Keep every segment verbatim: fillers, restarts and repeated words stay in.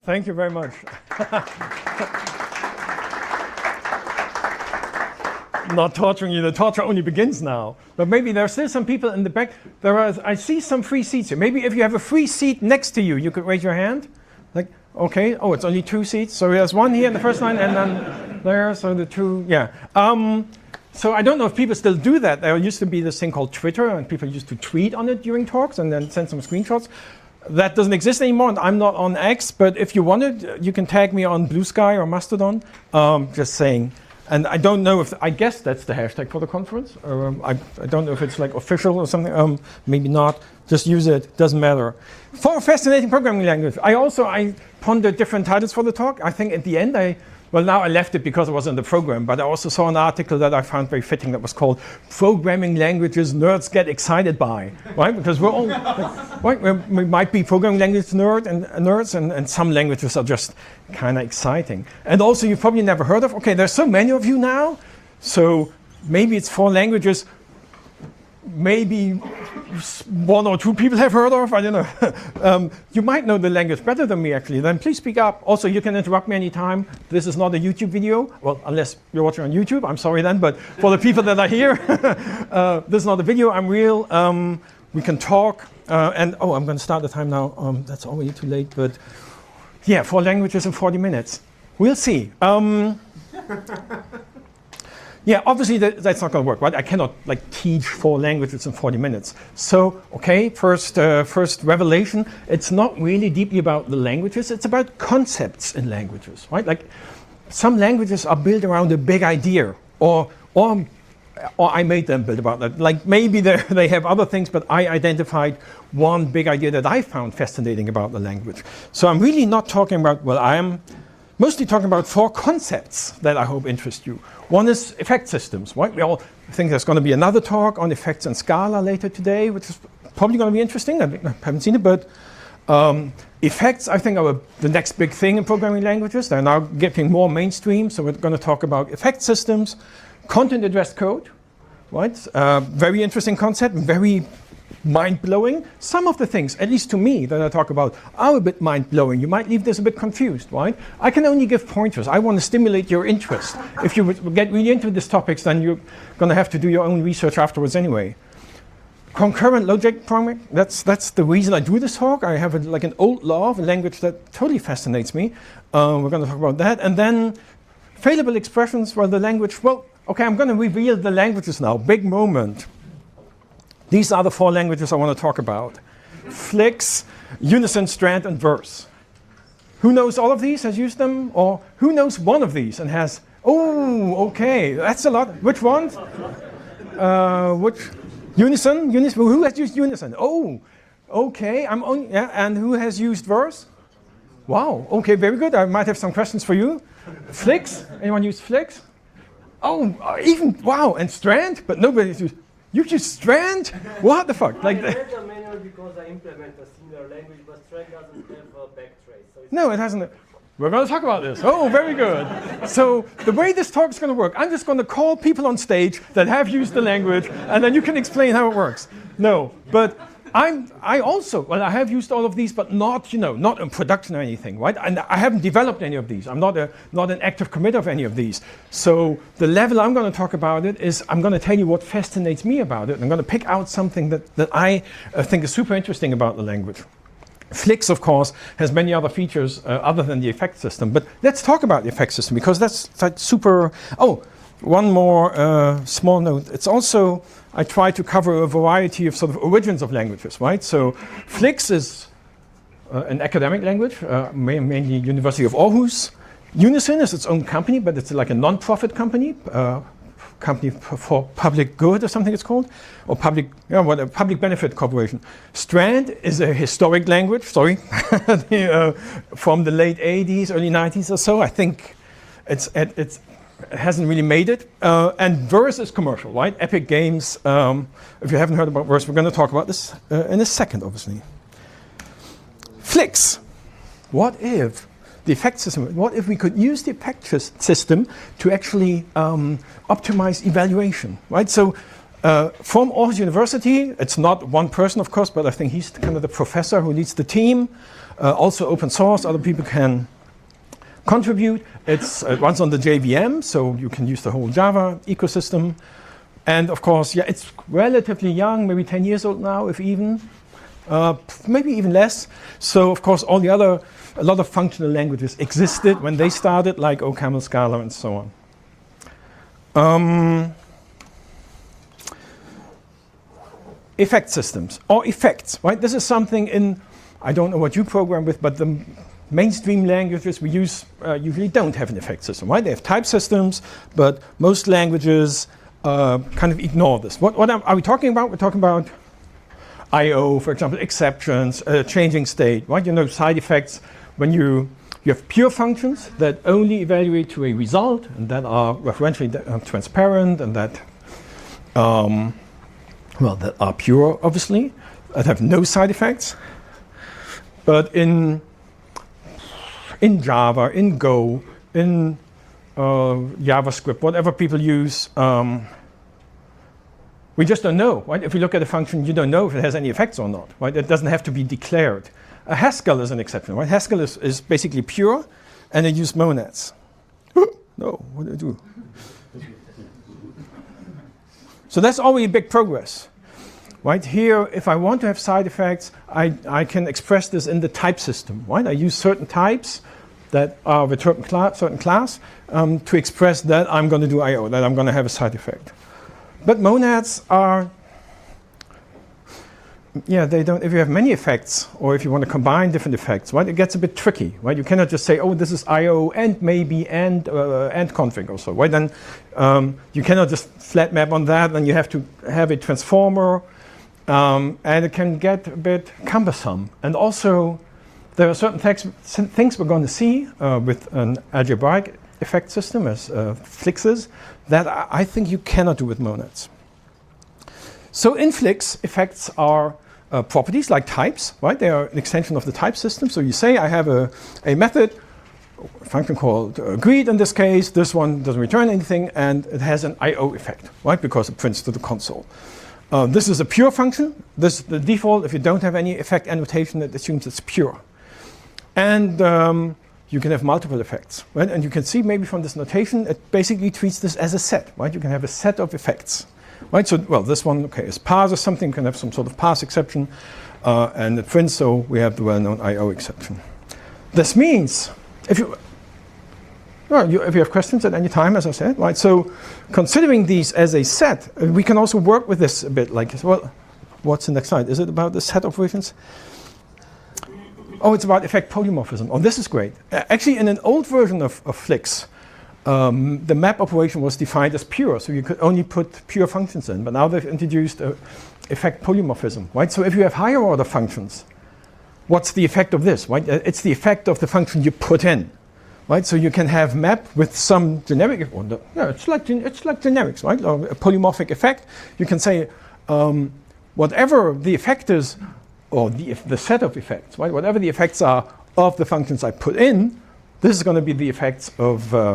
Thank you very much. Not torturing you, the torture only begins now. But maybe there are still some people in the back. There are, I see some free seats here. Maybe if you have a free seat next to you, you could raise your hand. Like, okay, oh, it's only two seats. So there's one here in the first line and then there, so the two, yeah. Um, so I don't know if people still do that. There used to be this thing called Twitter and people used to tweet on it during talks and then send some screenshots. That doesn't exist anymore, and I'm not on X, but if you wanted, you can tag me on Blue Sky or Mastodon. Um, just saying. And I don't know if, I guess that's the hashtag for the conference. Um, I, I don't know if it's like official or something, um, maybe not. Just use it, doesn't matter. For a fascinating programming language. I also, I pondered different titles for the talk. I think at the end I, well now I left it because it was in the program, but I also saw an article that I found very fitting that was called Programming Languages Nerds Get Excited By, right? Because we're all, right? We're, we might be programming language nerd and, uh, nerds and, and some languages are just kind of exciting. And also you've probably never heard of, okay, there's so many of you now, so maybe it's four languages, maybe one or two people have heard of, I don't know. um, you might know the language better than me actually, then please speak up. Also, you can interrupt me anytime. This is not a YouTube video. Well, unless you're watching on YouTube, I'm sorry then, but for the people that are here, uh, this is not a video, I'm real. Um, we can talk, uh, and oh, I'm gonna start the time now. Um, that's already too late, but yeah, four languages in forty minutes. We'll see. Um, Yeah, obviously that, that's not going to work, right? I cannot like teach four languages in forty minutes. So, okay, first, uh, first revelation. It's not really deeply about the languages. It's about concepts in languages, right? Like some languages are built around a big idea, or or or I made them build about that. Like maybe they have other things, but I identified one big idea that I found fascinating about the language. So I'm really not talking about. Well, I am mostly talking about four concepts that I hope interest you. One is effect systems, right? We all think there's going to be another talk on effects and Scala later today, which is probably going to be interesting. I haven't seen it, but um, effects, I think, are the next big thing in programming languages. They're now getting more mainstream, so we're going to talk about effect systems, content-addressed code, right? Uh, very interesting concept, very mind-blowing. Some of the things, at least to me, that I talk about are a bit mind-blowing. You might leave this a bit confused, right? I can only give pointers. I want to stimulate your interest. If you get really into these topics, then you're going to have to do your own research afterwards anyway. Concurrent logic programming, that's, that's the reason I do this talk. I have a, like an old law of a language that totally fascinates me. Uh, we're going to talk about that. And then failable expressions, well, the language, well, okay, I'm going to reveal the languages now. Big moment. These are the four languages I want to talk about. Flix, Unison, Strand, and Verse. Who knows all of these, has used them? Or who knows one of these and has, oh, okay, that's a lot. Which ones? Uh, which, Unison? Unison, who has used Unison? Oh, okay, I'm on, yeah, and who has used Verse? Wow, okay, very good. I might have some questions for you. Flix, anyone use Flix? Oh, even, wow, and Strand, but nobody's used. You just Strand? What the fuck? Like I read the manual because I implement a similar language, but Strand doesn't have a backtrace. So no, it hasn't. We're going to talk about this. Oh, very good. So the way this talk is going to work, I'm just going to call people on stage that have used the language, and then you can explain how it works. No, but I'm, I also, well, I have used all of these, but not, you know, not in production or anything, right? And I haven't developed any of these. I'm not a, not an active committer of any of these. So the level I'm going to talk about it is I'm going to tell you what fascinates me about it. I'm going to pick out something that, that I uh, think is super interesting about the language. Flix, of course, has many other features uh, other than the effect system. But let's talk about the effect system because that's like super, oh, one more uh, small note. It's also, I try to cover a variety of sort of origins of languages, right? So Flix is uh, an academic language, uh, mainly University of Aarhus. Unison is its own company, but it's like a non-profit company, uh, company for public good or something it's called, or public, yeah, what a public benefit corporation. Strand is a historic language, sorry, the, uh, from the late eighties, early nineties or so. I think it's, it's It hasn't really made it. Uh, and Verse is commercial, right? Epic Games. Um, if you haven't heard about Verse, we're going to talk about this uh, in a second, obviously. Flix. What if the effect system, what if we could use the effect system to actually um, optimize evaluation, right? So Uh, from Aarhus University, it's not one person, of course, but I think he's kind of the professor who leads the team. Uh, also open source, other people can contribute. It's, it runs on the J V M, so you can use the whole Java ecosystem. And of course, yeah, it's relatively young, maybe ten years old now, if even. Uh, maybe even less. So of course, all the other, a lot of functional languages existed when they started, like OCaml, Scala, and so on. Um, effect systems, or effects, right? This is something in, I don't know what you program with, but the mainstream languages we use uh, usually don't have an effect system, right? They have type systems, but most languages uh, kind of ignore this. What, what are we talking about? We're talking about I O, for example, exceptions, uh, changing state, right? You know, side effects when you you have pure functions that only evaluate to a result and that are referentially uh, transparent and that, um, well, that are pure, obviously, that have no side effects. But in in Java, in Go, in uh, JavaScript, whatever people use, um, we just don't know, right? If you look at a function, you don't know if it has any effects or not, right? It doesn't have to be declared. A Haskell is an exception, right? Haskell is, is basically pure, and they use monads. No, what do I do? So that's already big progress, right? Here, if I want to have side effects, I, I can express this in the type system, right? I use certain types that are of a certain, cla certain class um, to express that I'm going to do I O, that I'm going to have a side effect. But monads are, yeah, they don't, if you have many effects, or if you want to combine different effects, right, it gets a bit tricky, right? You cannot just say, oh, this is I O and maybe and, uh, and config also, right? Then um, you cannot just flat map on that, then you have to have a transformer, um, and it can get a bit cumbersome. And also, there are certain things, things we're going to see uh, with an algebraic effect system as uh, Flixes that I think you cannot do with monads. So in Flix, effects are uh, properties like types, right? They are an extension of the type system. So you say I have a, a method, a function called uh, greet in this case. This one doesn't return anything, and it has an I O effect, right? Because it prints to the console. Uh, this is a pure function. This is the default. If you don't have any effect annotation, it assumes it's pure. And um, you can have multiple effects, right? And you can see maybe from this notation, it basically treats this as a set, right? You can have a set of effects, right? So, well, this one, okay, is parse or something, you can have some sort of parse exception, uh, and it prints, so we have the well-known I O exception. This means, if you, well, you, if you have questions at any time, as I said, right? So, considering these as a set, uh, we can also work with this a bit, like, well, what's the next slide? Is it about the set operations? Oh, it's about effect polymorphism. Oh, this is great. Uh, actually, in an old version of, of Flix, um, the map operation was defined as pure, so you could only put pure functions in. But now they've introduced uh, effect polymorphism, right? So if you have higher order functions, what's the effect of this, right? Uh, it's the effect of the function you put in, right? So you can have map with some generic, or the, yeah, it's like it's like generics, right? Or a polymorphic effect. You can say um, whatever the effect is, or the, the set of effects, right? Whatever the effects are of the functions I put in, this is going to be the effects of, uh,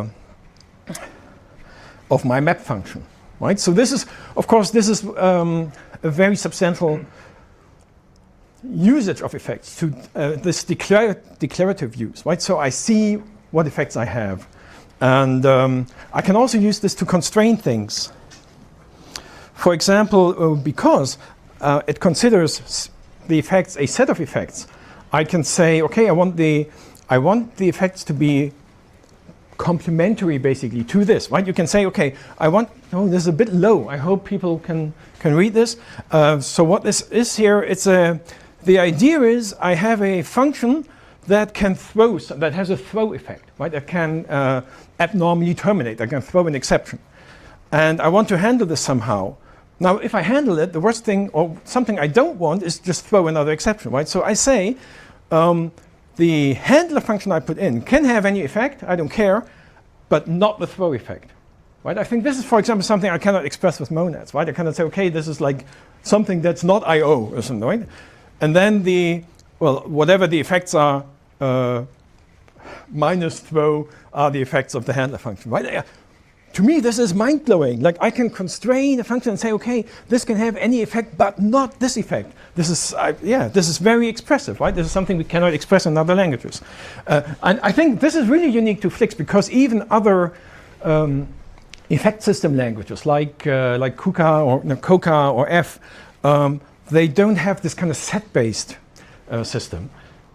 of my map function, right? So this is, of course, this is um, a very substantial usage of effects to uh, this declar declarative use, right? So I see what effects I have. And um, I can also use this to constrain things. For example, uh, because uh, it considers the effects, a set of effects, I can say, okay, I want the, I want the effects to be complementary, basically, to this, right? You can say, okay, I want, oh, this is a bit low. I hope people can can read this. Uh, so what this is here, it's a, the idea is I have a function that can throw, that has a throw effect, right? That can uh, abnormally terminate, that can throw an exception. And I want to handle this somehow. Now, if I handle it, the worst thing, or something I don't want, is just throw another exception, right? So I say, um, the handler function I put in can have any effect, I don't care, but not the throw effect, right? I think this is, for example, something I cannot express with monads, right? I cannot say, okay, this is like something that's not I O or something, right? And then the, well, whatever the effects are, uh, minus throw are the effects of the handler function, right? to me, this is mind-blowing. Like, I can constrain a function and say, okay, this can have any effect, but not this effect. This is, uh, yeah, this is very expressive, right? This is something we cannot express in other languages. Uh, and I think this is really unique to Flix, because even other um, effect system languages, like uh, like Kuka or no, Coca or F, um, they don't have this kind of set-based uh, system.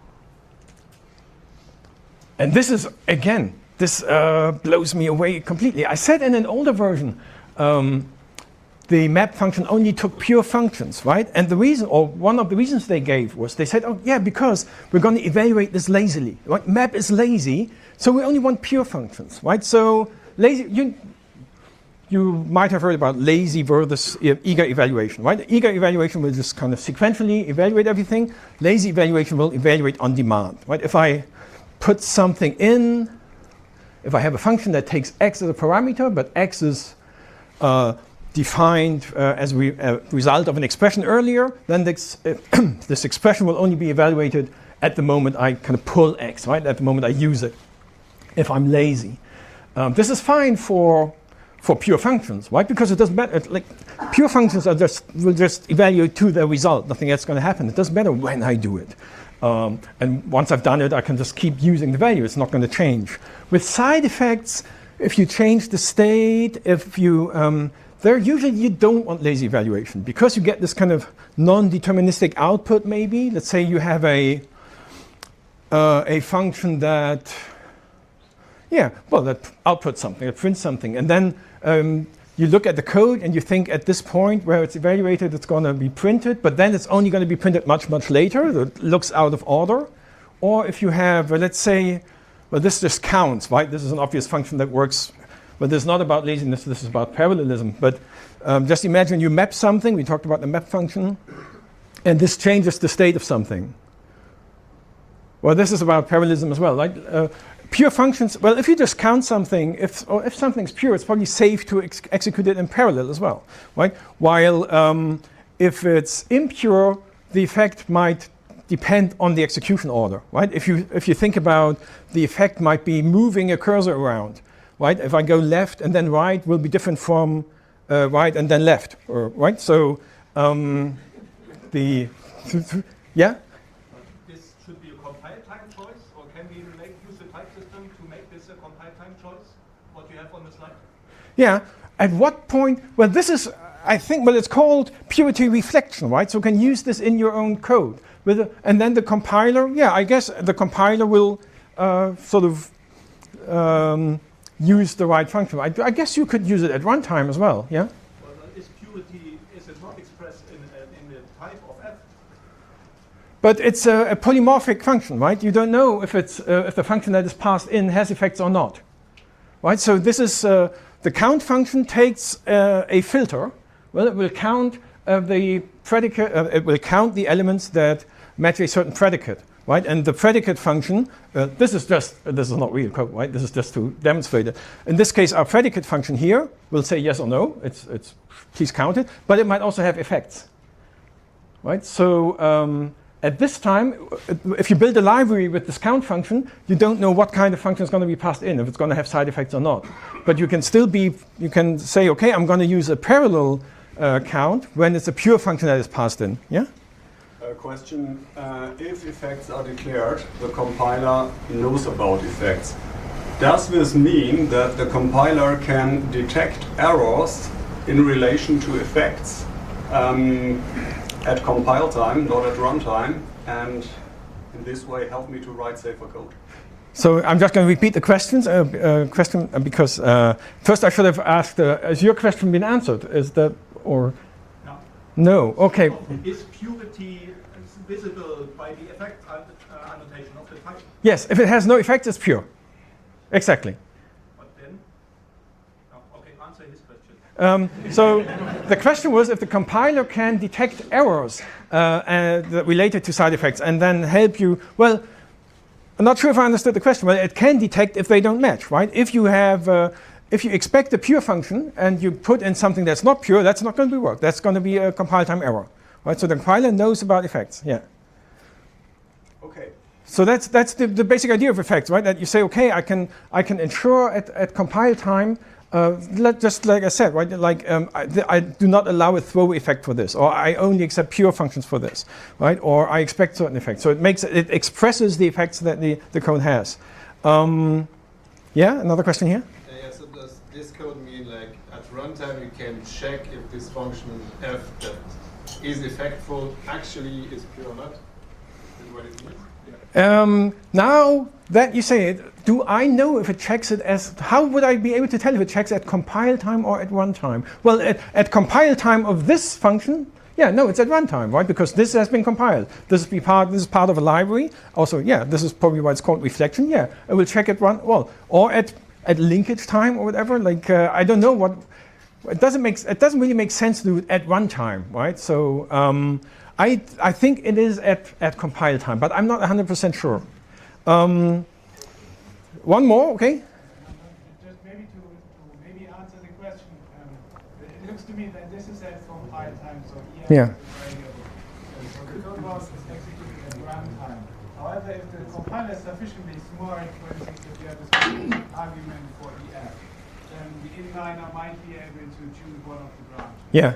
And this is, again, this uh, blows me away completely. I said in an older version, um, the map function only took pure functions, right? And the reason, or one of the reasons they gave was they said, oh yeah, because we're going to evaluate this lazily. Right? Map is lazy, so we only want pure functions, right? So lazy, you, you might have heard about lazy versus eager evaluation, right? Eager evaluation will just kind of sequentially evaluate everything. Lazy evaluation will evaluate on demand, right? If I put something in, if I have a function that takes x as a parameter, but x is uh, defined uh, as a re uh, result of an expression earlier, then this, uh, this expression will only be evaluated at the moment I kind of pull x, right? At the moment I use it, if I'm lazy. Um, this is fine for for pure functions, right? Because it doesn't matter. Like pure functions are just will just evaluate to the result. Nothing else is going to happen. It doesn't matter when I do it. Um, and once I've done it, I can just keep using the value. It's not going to change. With side effects, if you change the state, if you, um, there usually you don't want lazy evaluation because you get this kind of non-deterministic output maybe. Let's say you have a, uh, a function that, yeah, well, that outputs something, it prints something. And then um, you look at the code and you think at this point where it's evaluated, it's going to be printed, but then it's only going to be printed much, much later. It looks out of order. Or if you have, uh, let's say, well, this just counts, right? This is an obvious function that works, but this is not about laziness, this is about parallelism. But um, just imagine you map something, we talked about the map function, and this changes the state of something. Well, this is about parallelism as well, right? Uh, Pure functions, well, if you just count something, if, or if something's pure, it's probably safe to ex execute it in parallel as well, right? While um, if it's impure, the effect might depend on the execution order, right? If you, if you think about the effect might be moving a cursor around, right? If I go left and then right will be different from uh, right and then left, or, right? So um, the, yeah? Should be a compile time choice, or can we make, use the type system to make this a compile time choice, what you have on the slide? Yeah, at what point, well this is, I think, well it's called purity reflection, right? So you can use this in your own code. With a, and then the compiler, yeah, I guess the compiler will uh, sort of um, use the right function. I, I guess you could use it at runtime as well, yeah? Well, is purity, is it not expressed in, uh, in the type of f? But it's a, a polymorphic function, right? You don't know if it's uh, if the function that is passed in has effects or not, right? So this is uh, the count function takes uh, a filter. Well, it will count uh, the predicate. Uh, it will count the elements that match a certain predicate, right? And the predicate function. Uh, this is just uh, this is not real code, right? This is just to demonstrate it. In this case, our predicate function here will say yes or no. It's it's please count it, but it might also have effects, right? So. Um, At this time, if you build a library with this count function, you don't know what kind of function is going to be passed in, if it's going to have side effects or not. But you can still be, you can say, okay, I'm going to use a parallel uh, count when it's a pure function that is passed in. Yeah? A question, uh, if effects are declared, the compiler knows about effects. Does this mean that the compiler can detect errors in relation to effects? Um, at compile time, not at runtime, and in this way help me to write safer code. So I'm just going to repeat the questions. Uh, uh, question uh, because uh, first I should have asked: uh, has your question been answered? Is that or no? No. Okay. So is purity visible by the effect uh, annotation of the type? Yes. If it has no effect, it's pure. Exactly. But then, oh, okay, answer his question. Um, so the question was if the compiler can detect errors uh, uh, related to side effects and then help you. Well, I'm not sure if I understood the question. Well, it can detect if they don't match, right? If you have, uh, if you expect a pure function and you put in something that's not pure, that's not going to be work. That's going to be a compile time error, right? So the compiler knows about effects. Yeah. Okay. So that's that's the, the basic idea of effects, right? That you say, okay, I can I can ensure at, at compile time. Uh, let, just like I said, right? Like um, I, th I do not allow a throw effect for this, or I only accept pure functions for this, right? Or I expect certain effects. So it makes it expresses the effects that the, the code has. Um, yeah, another question here. Uh, yeah, so does this code mean like at runtime you can check if this function f that is effectful actually is pure or not? Is what it means? Um, now that you say it, do I know if it checks it as, how would I be able to tell if it checks at compile time or at runtime? Well, at, at compile time of this function, yeah, no, it's at runtime, right? Because this has been compiled. This is, be part, this is part of a library. Also, yeah, this is probably why it's called reflection. Yeah, it will check at run, well, or at, at linkage time or whatever. Like, uh, I don't know what, it doesn't make, it doesn't really make sense to do it at runtime, right? So, um, I, I think it is at, at compile time, but I'm not one hundred percent sure. Um, one more, okay? Just maybe to, to maybe answer the question, um, it looks to me that this is at compile time, so E F Yeah. is variable. So the code was executed at runtime. However, if the compiler is sufficiently smart, for instance, if you have a specific argument for E F, then the inliner might be able to choose one of the branches. Yeah.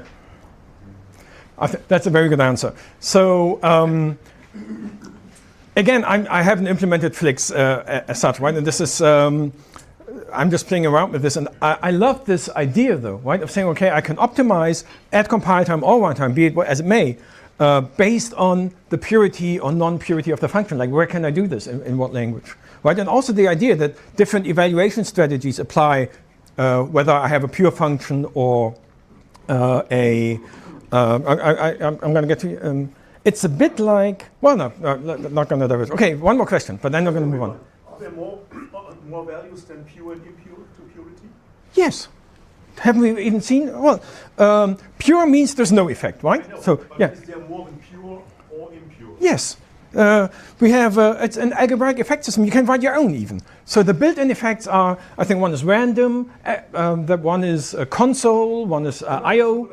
I th that's a very good answer. So um, again, I'm, I haven't implemented Flix uh, as such, right? And this is, um, I'm just playing around with this. And I, I love this idea, though, right? Of saying, okay, I can optimize at compile time or runtime, be it as it may, uh, based on the purity or non-purity of the function. Like, where can I do this? In, in what language? Right? And also the idea that different evaluation strategies apply, uh, whether I have a pure function or uh, a Uh, I, I, I'm, I'm going to get to you. Um, it's a bit like, well, no, no not going to diverge. Okay, one more question, but then we're going to move on. Are there more, more values than pure and impure to purity? Yes. Haven't we even seen? Well, um, pure means there's no effect, right? I know, So, but yeah. is there more than pure or impure? Yes. Uh, we have, uh, it's an algebraic effect system. You can write your own even. So the built-in effects are, I think one is random, uh, um, that one is uh, console, one is uh, I O.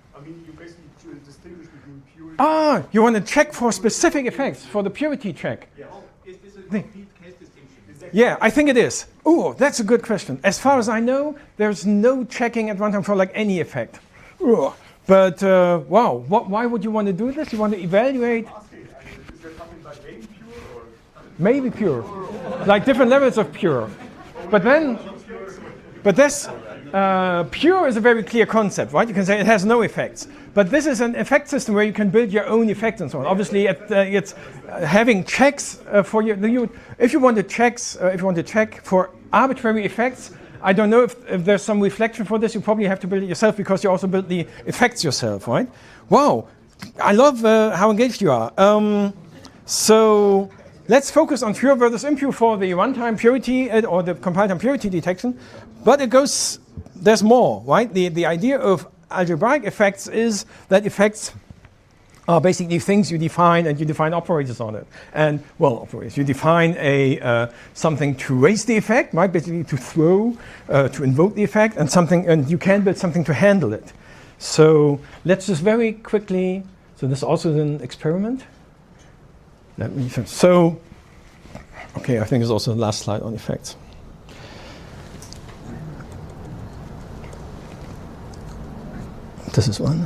Ah, you want to check for specific effects, for the purity check. Yeah. Oh, is this a complete case distinction? Yeah, I think it is. Oh, that's a good question. As far as I know, there's no checking at runtime for like any effect. Ooh. But uh, wow, what, why would you want to do this? You want to evaluate? Is there something like maybe pure or? Maybe pure, like different levels of pure. But then, but this uh, pure is a very clear concept, right? You can say it has no effects. But this is an effect system where you can build your own effects and so on. Obviously, it, uh, it's uh, having checks uh, for your. You, if you want to checks, uh, if you want to check for arbitrary effects, I don't know if, if there's some reflection for this. You probably have to build it yourself because you also build the effects yourself, right? Wow, I love uh, how engaged you are. Um, so let's focus on pure versus impure for the runtime purity uh, or the compile time purity detection. But it goes. There's more, right? The the idea of algebraic effects is that effects are basically things you define and you define operators on it. And, well, operators, you define a uh, something to raise the effect, right? Basically to throw, uh, to invoke the effect, and something, and you can build something to handle it. So let's just very quickly, so this also is an experiment. Let me, so, okay, I think it's also the last slide on effects. This is one.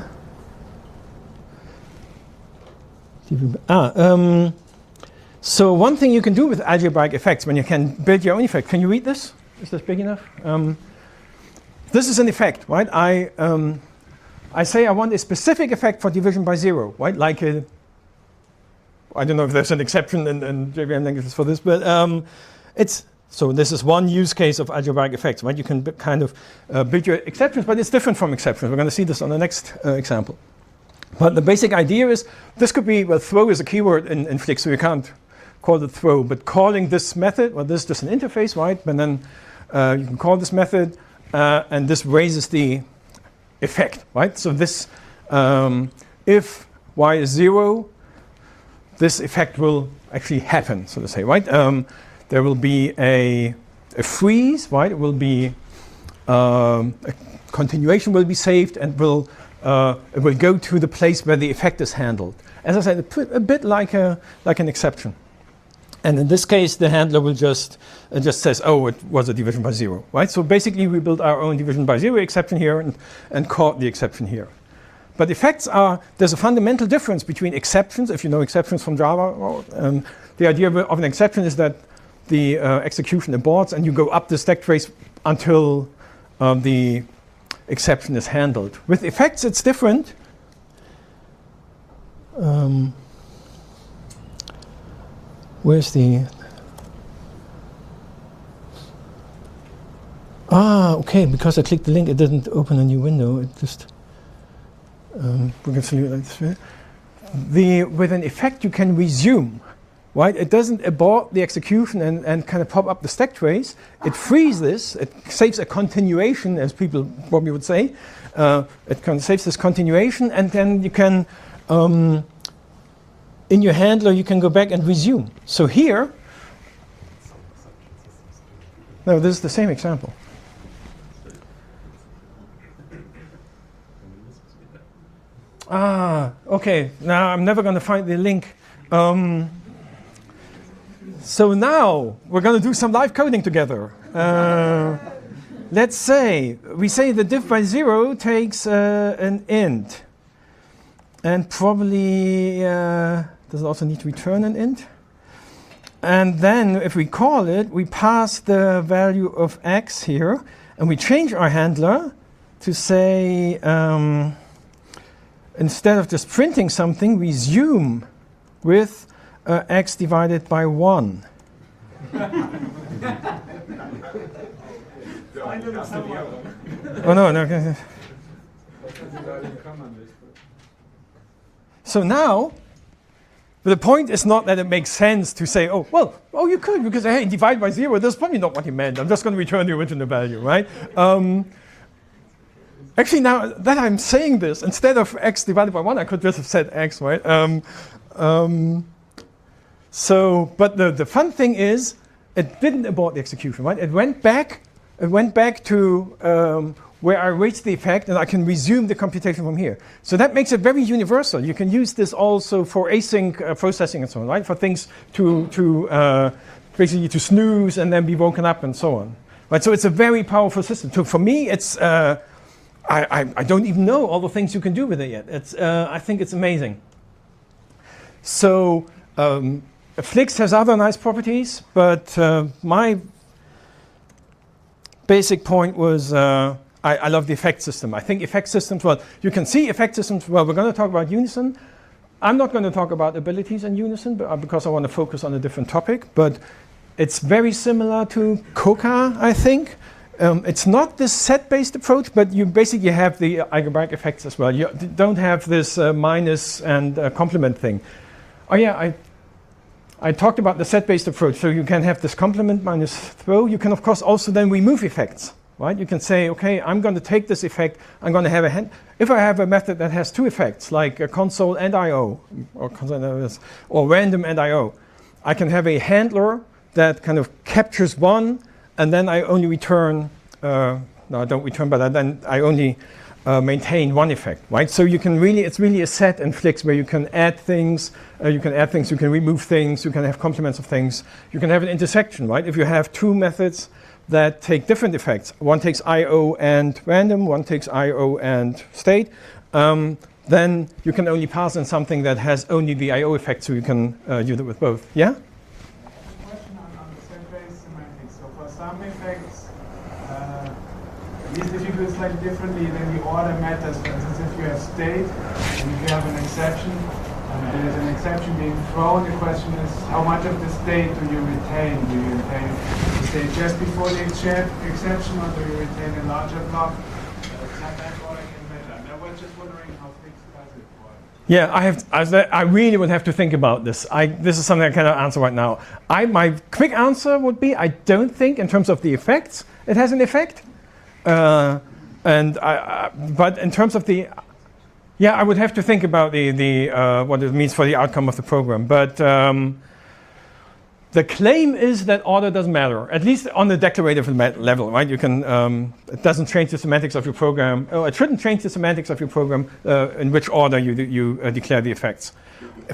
Ah, um, so one thing you can do with algebraic effects when you can build your own effect. Can you read this? Is this big enough? Um, this is an effect, right? I um, I say I want a specific effect for division by zero, right? Like a, I don't know if there's an exception in, in J V M languages for this, but um, it's. So this is one use case of algebraic effects, right? You can b kind of uh, build your exceptions, but it's different from exceptions. We're going to see this on the next uh, example. But the basic idea is, this could be, well, throw is a keyword in, in Flix, so you can't call it throw, but calling this method, well, this is just an interface, right? And then uh, you can call this method, uh, and this raises the effect, right? So this, um, if y is zero, this effect will actually happen, so to say, right? Um, There will be a, a freeze, right? It will be um, a continuation will be saved and will uh, it will go to the place where the effect is handled. As I said, a bit like a like an exception. And in this case, the handler will just uh, just says, oh, it was a division by zero, right? So basically, we built our own division by zero exception here and, and caught the exception here. But effects are, there's a fundamental difference between exceptions, if you know exceptions from Java. Um, the idea of an exception is that the uh, execution aborts and you go up the stack trace until um, the exception is handled. With effects, it's different. Um, where's the... Ah, okay, because I clicked the link, it didn't open a new window. It just... Um, we can see it like this way. The, with an effect, you can resume, right? It doesn't abort the execution and, and kind of pop up the stack trace. It frees this. It saves a continuation, as people probably would say. Uh, it can saves this continuation, and then you can, um, in your handler, you can go back and resume. So here, no, this is the same example. Ah, okay. Now I'm never going to find the link. Um, so now we're going to do some live coding together. Uh, let's say we say the diff by zero takes uh, an int, and probably uh, does it also need to return an int? And then if we call it, we pass the value of x here, and we change our handler to say. Um, Instead of just printing something, we zoom with uh, x divided by one. Oh, no, no. Okay. So now, the point is not that it makes sense to say, oh, well, oh, you could, because, hey, divide by zero, that's probably not what he meant. I'm just going to return the original value, right? Um, Actually, now that I'm saying this, instead of x divided by one, I could just have said x, right? Um, um, so, but the, the fun thing is, it didn't abort the execution, right? It went back, it went back to um, where I reached the effect, and I can resume the computation from here. So that makes it very universal. You can use this also for async uh, processing and so on, right? For things to to uh, basically to snooze and then be woken up and so on, right? So it's a very powerful system. So for me, it's. Uh, I, I, I don't even know all the things you can do with it yet. It's, uh, I think it's amazing. So um, Flix has other nice properties, but uh, my basic point was uh, I, I love the effect system. I think effect systems, well, you can see effect systems, well, we're going to talk about Unison. I'm not going to talk about abilities in Unison but, uh, because I want to focus on a different topic, but it's very similar to Coca, I think. Um, it's not this set-based approach, but you basically have the algebraic effects as well. You d- don't have this uh, minus and uh, complement thing. Oh yeah, I I talked about the set-based approach. So you can have this complement minus throw. You can of course also then remove effects, right? You can say, okay, I'm going to take this effect. I'm going to have a hand. If I have a method that has two effects, like a console and I O, or console or random and I O, I can have a handler that kind of captures one. And then I only return, uh, no, I don't return, but I then I only uh, maintain one effect, right? So you can really, it's really a set in Flix where you can add things, uh, you can add things, you can remove things, you can have complements of things. You can have an intersection, right? If you have two methods that take different effects, one takes I O and random, one takes I O and state, um, then you can only pass in something that has only the I O effect, so you can uh, use it with both, yeah? Some effects, uh, at least if you do it slightly differently, then the order matters. For instance, if you have state and if you have an exception, and there's an exception being thrown, the question is how much of the state do you retain? Do you retain the state just before the exce- exception, or do you retain a larger block? Uh, it's not that order can matter. And I was just wondering how Flix does it for it. Yeah, I have. I really would have to think about this. I, this is something I cannot answer right now. I, my quick answer would be I don't think, in terms of the effects, it has an effect. Uh, and I, I, but in terms of the, yeah, I would have to think about the the uh, what it means for the outcome of the program. But um, the claim is that order doesn't matter, at least on the declarative level, right? You can, um, it doesn't change the semantics of your program. Oh, it shouldn't change the semantics of your program uh, in which order you you uh, declare the effects. If,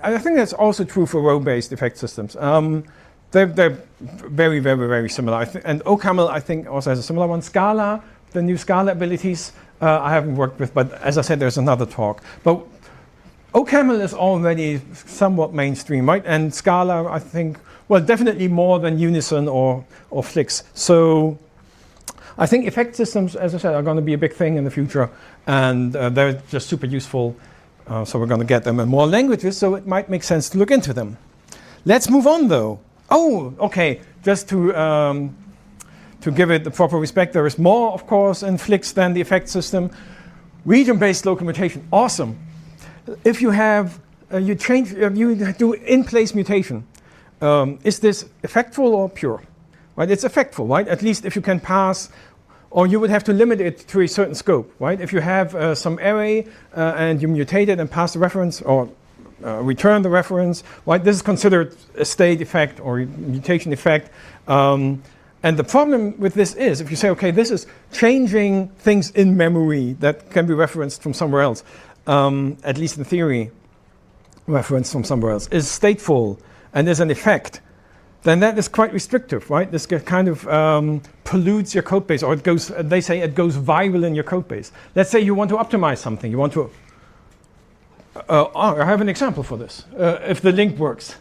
I think that's also true for row-based effect systems. Um, they're, they're very, very, very similar. I th- and OCaml, I think, also has a similar one. Scala, the new Scala abilities, uh, I haven't worked with, but as I said, there's another talk. But OCaml is already somewhat mainstream, right? And Scala, I think, well, definitely more than Unison or, or Flix. So I think effect systems, as I said, are going to be a big thing in the future, and uh, they're just super useful. Uh, so we're going to get them in more languages, so it might make sense to look into them. Let's move on, though. Oh, okay, just to, um, to give it the proper respect, there is more, of course, in Flix than the effect system. Region-based local mutation, awesome. If you have, uh, you change, uh, you do in-place mutation, um, is this effectful or pure? Right, it's effectful, right? At least if you can pass, or you would have to limit it to a certain scope, right? If you have uh, some array uh, and you mutate it and pass the reference or uh, return the reference, right? This is considered a state effect or a mutation effect. Um, and the problem with this is, if you say, okay, this is changing things in memory that can be referenced from somewhere else, um, at least in theory, referenced from somewhere else, is stateful and is an effect, then that is quite restrictive, right? This kind of um, pollutes your code base, or it goes, they say it goes viral in your code base. Let's say you want to optimize something. You want to, uh, oh, I have an example for this, uh, if the link works.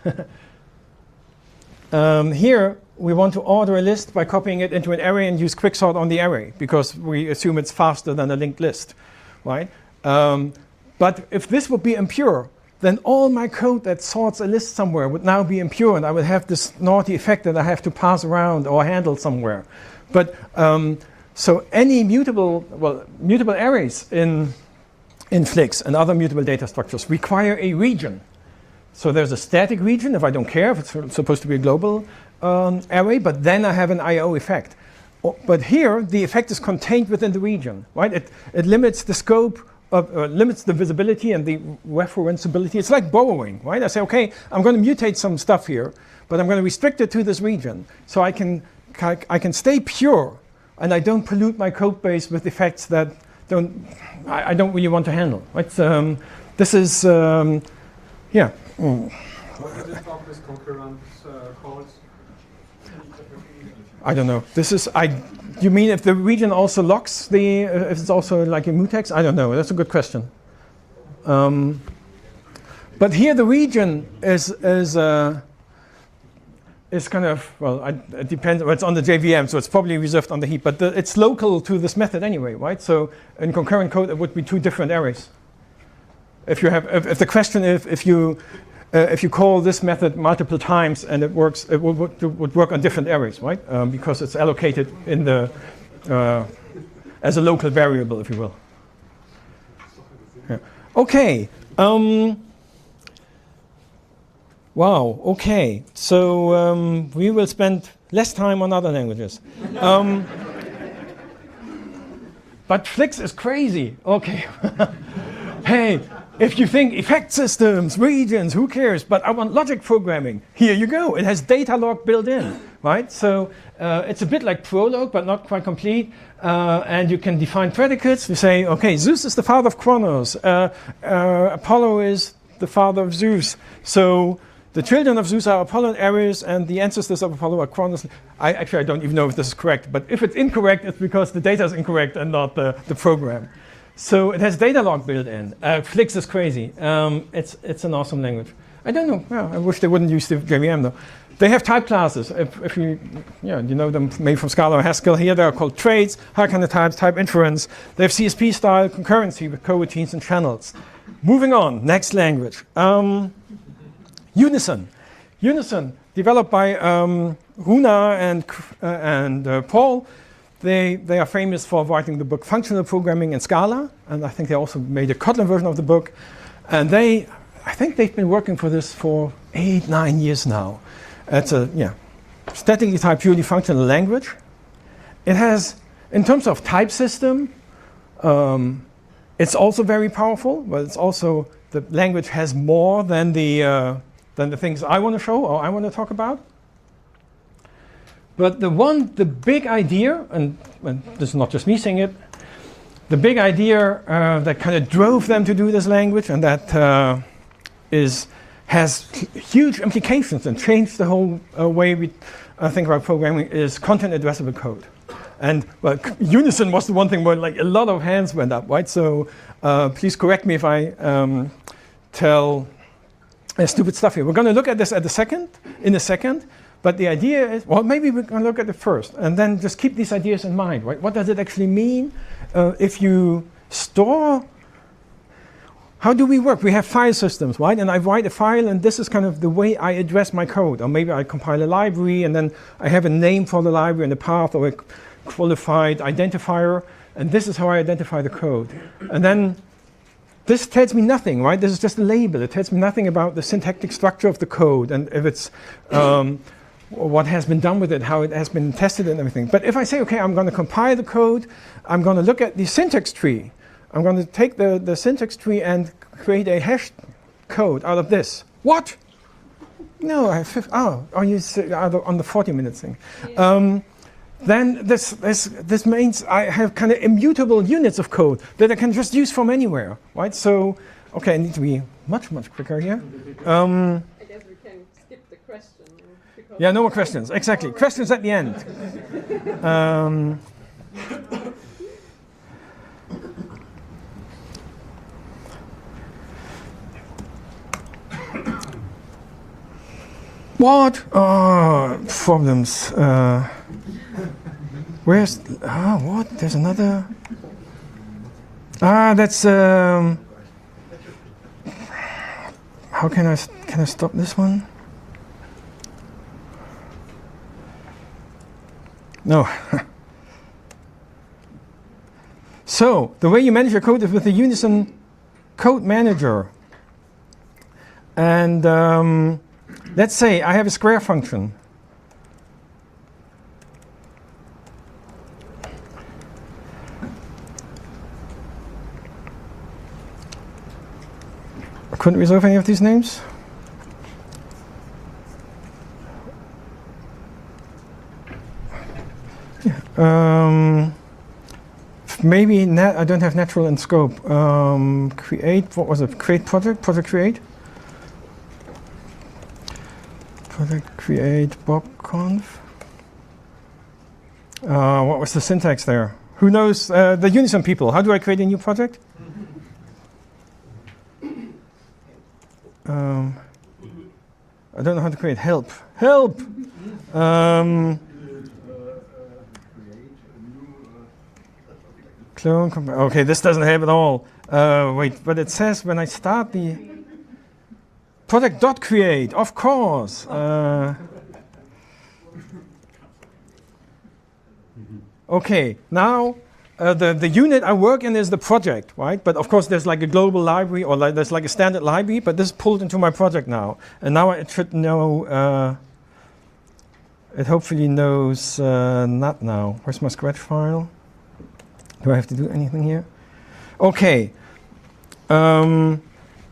um, here, we want to order a list by copying it into an array and use quicksort on the array, because we assume it's faster than a linked list, right? Um, but if this would be impure, then all my code that sorts a list somewhere would now be impure, and I would have this naughty effect that I have to pass around or handle somewhere. But um, so any mutable, well, mutable arrays in, in Flix and other mutable data structures require a region. So there's a static region if I don't care if it's supposed to be a global um, array, but then I have an I O effect. O- but here, the effect is contained within the region, right? It, it limits the scope. Uh, uh, limits the visibility and the referenceability. It's like borrowing, right? I say, okay, I'm going to mutate some stuff here, but I'm going to restrict it to this region, so I can I can stay pure, and I don't pollute my code base with effects that don't I, I don't really want to handle. Right? Um, this is um, yeah. Mm. What did this talk with concurrent uh, calls? I don't know. This is I. You mean if the region also locks the, uh, if it's also like a mutex? I don't know. That's a good question. Um, but here the region is is uh, is kind of well, I, it depends. Well, it's on the J V M, so it's probably reserved on the heap. But the, it's local to this method anyway, right? So in concurrent code, it would be two different arrays. If you have, if, if the question is if you Uh, if you call this method multiple times and it works, it would, would, would work on different arrays, right? Um, because it's allocated in the uh, as a local variable, if you will. Yeah. Okay. Um, wow. Okay. So um, we will spend less time on other languages. Um, but Flix is crazy. Okay. Hey. If you think effect systems, regions, who cares? But I want logic programming. Here you go. It has Datalog built in, right? So uh, it's a bit like Prolog, but not quite complete. Uh, and you can define predicates. You say, okay, Zeus is the father of Kronos. Uh, uh, Apollo is the father of Zeus. So the children of Zeus are Apollo and Ares, and the ancestors of Apollo are Kronos. I actually I don't even know if this is correct. But if it's incorrect, it's because the data is incorrect and not the, the program. So it has Datalog built in. Uh, Flix is crazy. Um, it's it's an awesome language. I don't know. Yeah, I wish they wouldn't use the J V M though. They have type classes. If, if you yeah you know them maybe from Scala or Haskell. Here they are called traits, high kind of types, type inference. They have C S P style concurrency with coroutines and channels. Moving on, next language. Um, Unison. Unison, developed by um, Runa and uh, and uh, Paul. They, they are famous for writing the book Functional Programming in Scala, and I think they also made a Kotlin version of the book. And they, I think they've been working for this for eight, nine years now. It's a yeah, statically typed, purely functional language. It has, in terms of type system, um, it's also very powerful, but it's also, the language has more than the, uh, than the things I want to show or I want to talk about. But the one, the big idea, and, and this is not just me saying it, the big idea uh, that kind of drove them to do this language, and that uh, is has huge implications and changed the whole uh, way we uh, think about programming is content addressable code. And well, Unison was the one thing where like a lot of hands went up, right? So uh, please correct me if I um, tell uh, stupid stuff here. We're going to look at this at the second, in a second. But the idea is, well, maybe we're going to look at it first, and then just keep these ideas in mind, right? What does it actually mean uh, if you store? How do we work? We have file systems, right? And I write a file, and this is kind of the way I address my code. Or maybe I compile a library, and then I have a name for the library and a path or a qualified identifier, and this is how I identify the code. And then this tells me nothing, right? This is just a label. It tells me nothing about the syntactic structure of the code and if it's um, what has been done with it, how it has been tested and everything. But if I say, okay, I'm going to compile the code, I'm going to look at the syntax tree. I'm going to take the, the syntax tree and create a hash code out of this. What? No, I have fifty, oh, oh, you say, on the forty minute thing. Yeah. Um, then this, this, this means I have kind of immutable units of code that I can just use from anywhere, right? So, okay, I need to be much, much quicker here. Um, I guess we can skip the question. Yeah, no more questions. Exactly. Questions at the end. um, what? Oh, problems. Uh, where's... Ah, what? There's another... Ah, that's... Um, how can I... Can I stop this one? No. So, the way you manage your code is with the Unison Code Manager. And um, let's say I have a square function. I couldn't resolve any of these names. Um, maybe nat I don't have natural in scope. Um, create, what was it? Create project, project create. Project create bobconf. Uh, what was the syntax there? Who knows? Uh, the Unison people. How do I create a new project? Um, I don't know how to create help. Help! Um, Clone, okay, this doesn't have it all. Uh, wait, but it says when I start the project.create, of course. Uh, okay, now uh, the, the unit I work in is the project, right? But of course there's like a global library or like, there's like a standard library, but this is pulled into my project now. And now it should know, uh, it hopefully knows uh, not now. Where's my Scratch file? Do I have to do anything here? Okay. Um,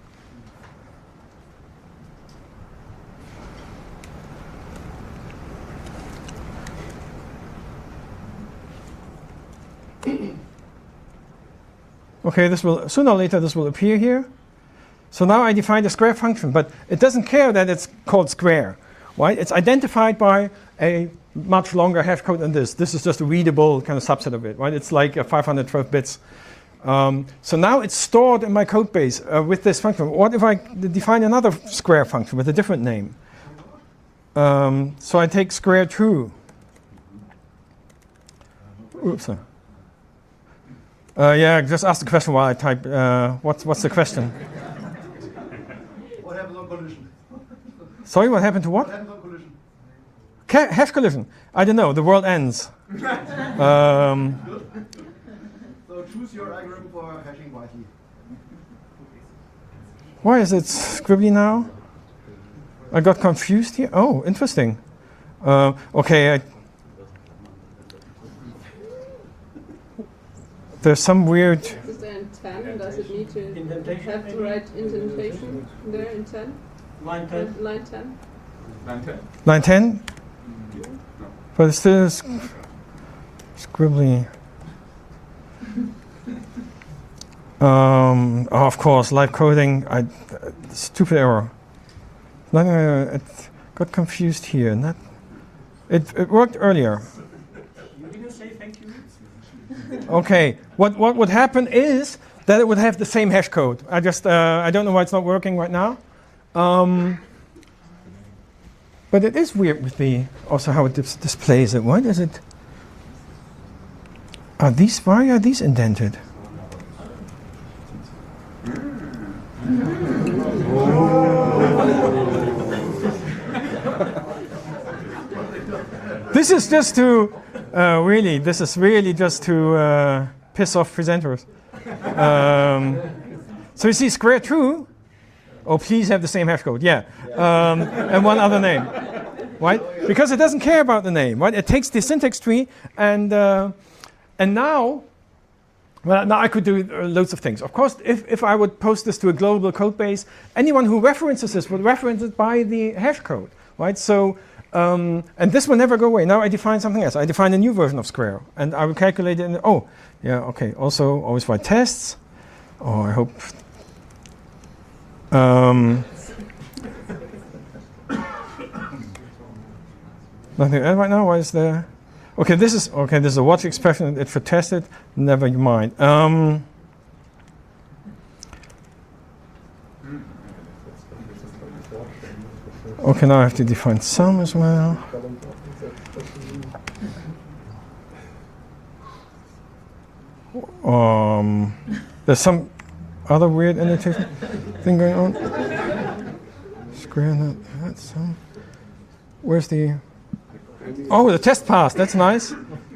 okay, this will, sooner or later this will appear here. So now I define the square function, but it doesn't care that it's called square, right? It's identified by a much longer hash code than this. This is just a readable kind of subset of it, right? It's like uh, five hundred twelve bits. Um, so now it's stored in my code base uh, with this function. What if I define another square function with a different name? Um, so I take square true. Oops. Uh, yeah, just ask the question while I type. Uh, what's, what's the question? What happens on collision? Sorry, what happened to what? What happens on collision? Ca hash collision. I don't know. The world ends. um, So choose your algorithm for hashing wisely. why is it scribbly now? I got confused here. Oh, interesting. Uh, okay. I, there's some weird. Is there in ten? Does it need to Indentation, have to maybe? write indentation there in ten? Line ten. Uh, line ten? Line ten? Line ten? But it's still sc scribbly. Um, oh, of course, live coding. I, uh, stupid error. No, no, no, no, it got confused here. Not, it, it worked earlier. You didn't say thank you. Okay, what, what would happen is that it would have the same hash code. I just, uh, I don't know why it's not working right now. Um, but it is weird with the, also how it dis displays it. What is it? Are these, why are these indented? This is just to, uh, really, this is really just to uh, piss off presenters. Um, so you see square true, oh please have the same hash code, yeah, um, and one other name, right? Because it doesn't care about the name, right? It takes the syntax tree and, uh, and now, well, now I could do uh, loads of things. Of course, if, if I would post this to a global code base, anyone who references this would reference it by the hash code, right? So, um, and this will never go away. Now I define something else. I define a new version of Square, and I will calculate it in, oh, yeah, okay. Also, always write tests. Oh, I hope. Um, nothing else right now. Why is there? Okay, this is okay. This is a watch expression. It should test it. Never mind. Um, okay, now I have to define sum as well. Um, there's some other weird annotation thing going on. Square that. That's some. Where's the? Oh, the test pass, that's nice.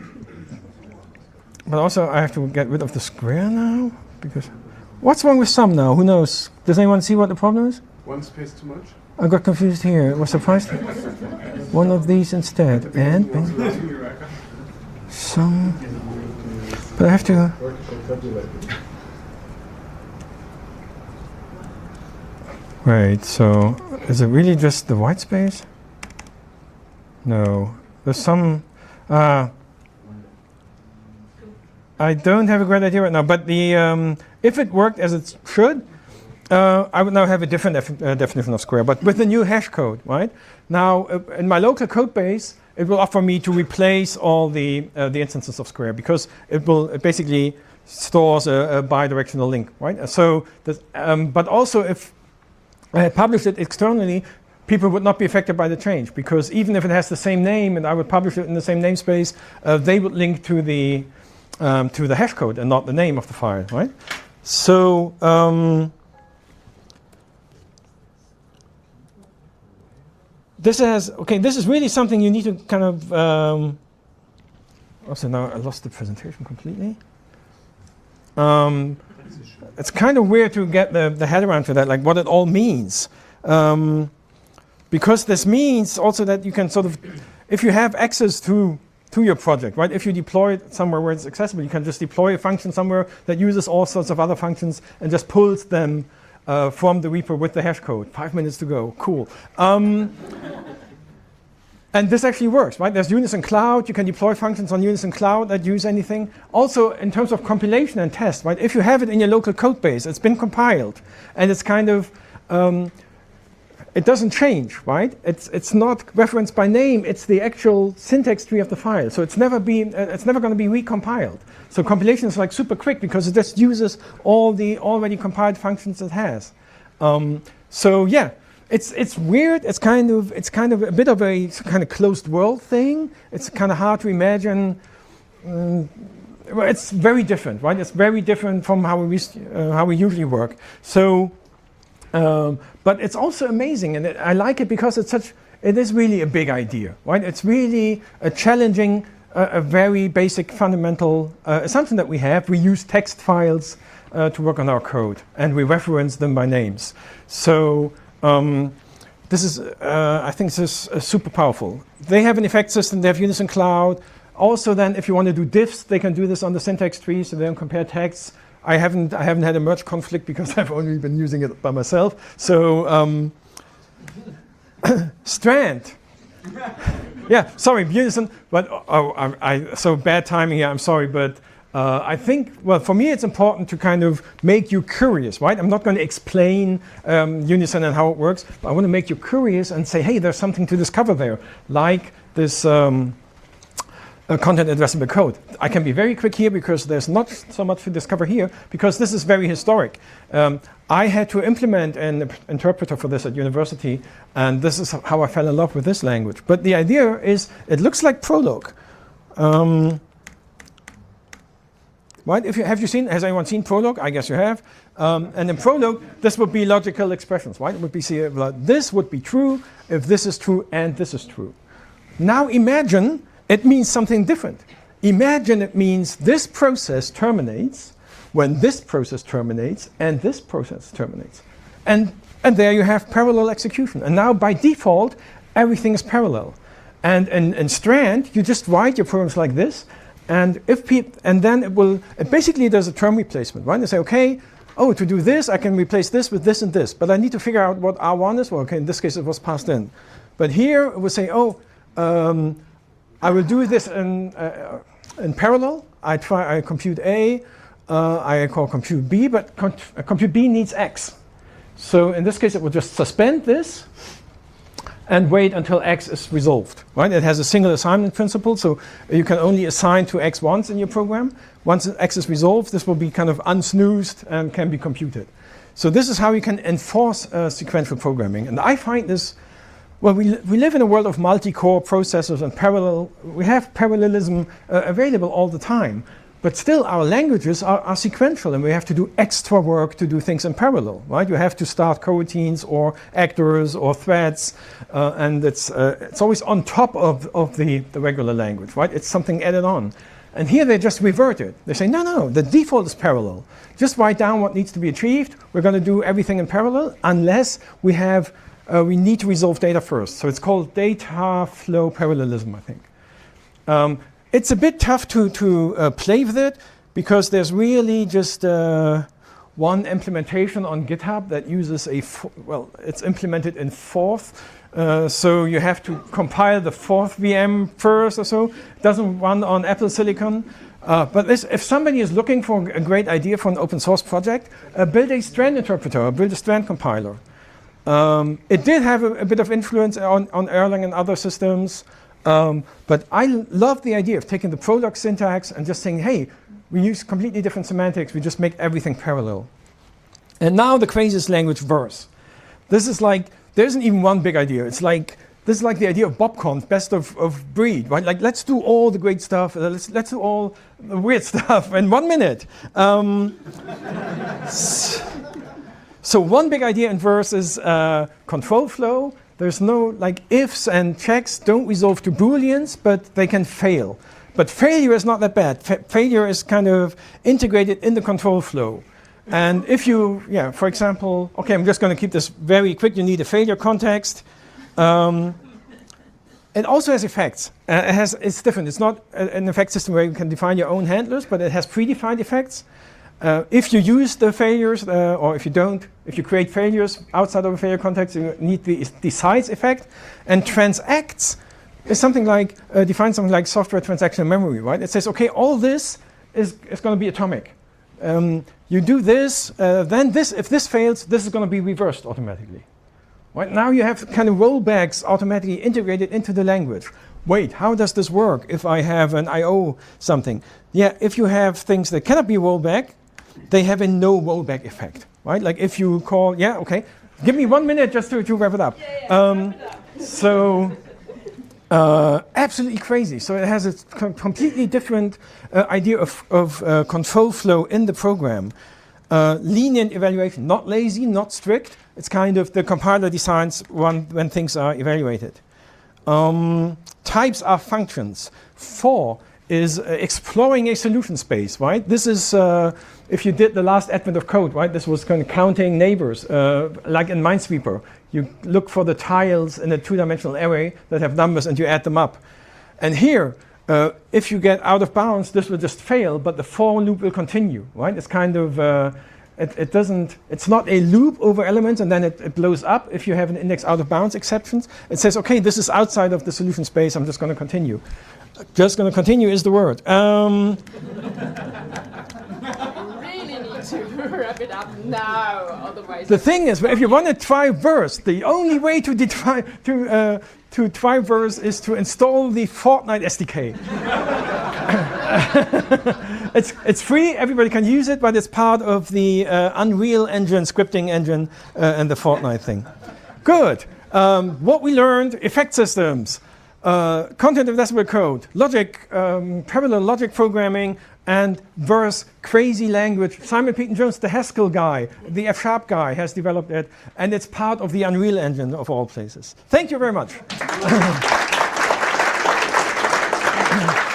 But also I have to get rid of the square now, because what's wrong with sum now? Who knows? Does anyone see what the problem is? One space too much? I got confused here. I was surprised. One of these instead. And sum. But I have to. Right, so is it really just the white space? No, there's some, uh, I don't have a great idea right now, but the, um, if it worked as it should, uh, I would now have a different def uh, definition of square, but with the new hash code, right? Now, uh, in my local code base, it will offer me to replace all the, uh, the instances of square, because it will it basically stores a, a bidirectional link, right? So, um, but also if I had published it externally, people would not be affected by the change, because even if it has the same name and I would publish it in the same namespace, uh, they would link to the um, to the hash code and not the name of the file, right? So um, this has okay. This is really something you need to kind of. Um, also, now I lost the presentation completely. Um, it's kind of weird to get the, the head around to that, like what it all means. Um, Because this means also that you can sort of, if you have access to, to your project, right? If you deploy it somewhere where it's accessible, you can just deploy a function somewhere that uses all sorts of other functions and just pulls them uh, from the repo with the hash code. Five minutes to go, cool. Um, and this actually works, right? There's Unison Cloud. You can deploy functions on Unison Cloud that use anything. Also, in terms of compilation and test, right? If you have it in your local code base, it's been compiled, and it's kind of, um, it doesn't change, right? It's it's not referenced by name. It's the actual syntax tree of the file. So it's never been uh, it's never going to be recompiled. So compilation is like super quick because it just uses all the already compiled functions it has. Um, so yeah, it's it's weird. It's kind of it's kind of a bit of a kind of closed world thing. It's kind of hard to imagine. Um, well, it's very different, right? It's very different from how we uh, how we usually work. So. Um, but it's also amazing, and it, I like it because it's such. It is really a big idea, right? It's really a challenging, uh, a very basic, fundamental uh, assumption that we have. We use text files uh, to work on our code, and we reference them by names. So um, this is, uh, I think, this is uh, super powerful. They have an effect system. They have Unison Cloud. Also, then, if you want to do diffs, they can do this on the syntax tree, so they can compare texts. I haven't I haven't had a merge conflict because I've only been using it by myself. So um, Strand, yeah, sorry, Unison, but oh, I, I so bad timing here. I'm sorry, but Uh, I think, well, for me it's important to kind of make you curious, right? I'm not going to explain um, Unison and how it works, but I want to make you curious and say, hey, there's something to discover there, like this um, uh, content addressable code. I can be very quick here because there's not so much to discover here, because this is very historic. Um, I had to implement an interpreter for this at university, and this is how I fell in love with this language. But the idea is, it looks like Prolog. Um, Right? If you, have you seen, has anyone seen Prolog? I guess you have. Um, and in Prolog, this would be logical expressions, right? It would be, see, uh, this would be true if this is true and this is true. Now imagine it means something different. Imagine it means this process terminates when this process terminates and this process terminates. And, and there you have parallel execution. And now by default, everything is parallel. And in, in Strand, you just write your programs like this. And if peop and then it will, it basically does a term replacement, right? They say, okay, oh, to do this, I can replace this with this and this, but I need to figure out what R one is. Well, okay, in this case, it was passed in. But here, it will say, oh, um, I will do this in, uh, in parallel. I try, I compute A, uh, I call compute B, but com uh, compute B needs X. So in this case, it will just suspend this and wait until X is resolved, right? It has a single assignment principle, so you can only assign to X once in your program. Once X is resolved, this will be kind of unsnoozed and can be computed. So this is how you can enforce uh, sequential programming. And I find this, well, we, li we live in a world of multi-core processors and parallel, we have parallelism uh, available all the time. But still, our languages are, are sequential, and we have to do extra work to do things in parallel, right? You have to start coroutines or actors or threads, uh, and it's, uh, it's always on top of, of the, the regular language, right? It's something added on. And here they just revert it. They say, no, no, the default is parallel. Just write down what needs to be achieved. We're going to do everything in parallel unless we have, uh, we need to resolve data first. So it's called data flow parallelism, I think. Um, It's a bit tough to, to uh, play with it because there's really just uh, one implementation on GitHub that uses a, well, it's implemented in Forth. Uh, so you have to compile the Forth V M first or so. It doesn't run on Apple Silicon. Uh, but this, if somebody is looking for a great idea for an open source project, uh, build a Strand interpreter or build a Strand compiler. Um, it did have a, a bit of influence on, on Erlang and other systems. Um, but I love the idea of taking the Prolog syntax and just saying, hey, we use completely different semantics, we just make everything parallel. And now the craziest language, verse. This is like, there isn't even one big idea. It's like, this is like the idea of BobConf, best of, of breed, right? Like, let's do all the great stuff, uh, let's, let's do all the weird stuff in one minute. Um, so one big idea in verse is uh, control flow. There's no, like, ifs and checks don't resolve to Booleans, but they can fail. But failure is not that bad. Fa failure is kind of integrated in the control flow. And if you, yeah, for example, okay, I'm just going to keep this very quick. You need a failure context. Um, it also has effects. Uh, it has, it's different. It's not a, an effect system where you can define your own handlers, but it has predefined effects. Uh, if you use the failures, uh, or if you don't, if you create failures outside of a failure context, you need the decides effect. And transacts is something like, uh, defines something like software transactional memory, right? It says, okay, all this is, is going to be atomic. Um, you do this, uh, then this, if this fails, this is going to be reversed automatically. Right? Now you have kind of rollbacks automatically integrated into the language. Wait, how does this work if I have an I O something? Yeah, if you have things that cannot be rolled back, they have a no rollback effect, right? Like if you call, yeah, okay, give me one minute just to, to wrap it up. Yeah, yeah, um, wrap it up. So, uh, absolutely crazy. So it has a com completely different uh, idea of, of uh, control flow in the program. Uh, lenient evaluation, not lazy, not strict. It's kind of the compiler decides when, when things are evaluated. Um, types are functions. For is uh, exploring a solution space, right? This is, uh, if you did the last advent of code, right? This was kind of counting neighbors, uh, like in Minesweeper. You look for the tiles in a two-dimensional array that have numbers and you add them up. And here, uh, if you get out of bounds, this will just fail, but the for loop will continue, right? It's kind of, uh, it, it doesn't, it's not a loop over elements and then it, it blows up if you have an index out of bounds exceptions. It says, okay, this is outside of the solution space, I'm just going to continue. Just going to continue is the word. Um, up now, otherwise. The thing is, if you want to try verse, the only way to try to uh, to try verse is to install the Fortnite S D K. it's it's free. Everybody can use it, but it's part of the uh, Unreal Engine scripting engine uh, and the Fortnite thing. Good. Um, what we learned: effect systems, uh, content investable code, logic, um, parallel logic programming, and verse, crazy language. Simon Peyton-Jones, the Haskell guy, the F-sharp guy, has developed it, and it's part of the Unreal Engine of all places. Thank you very much.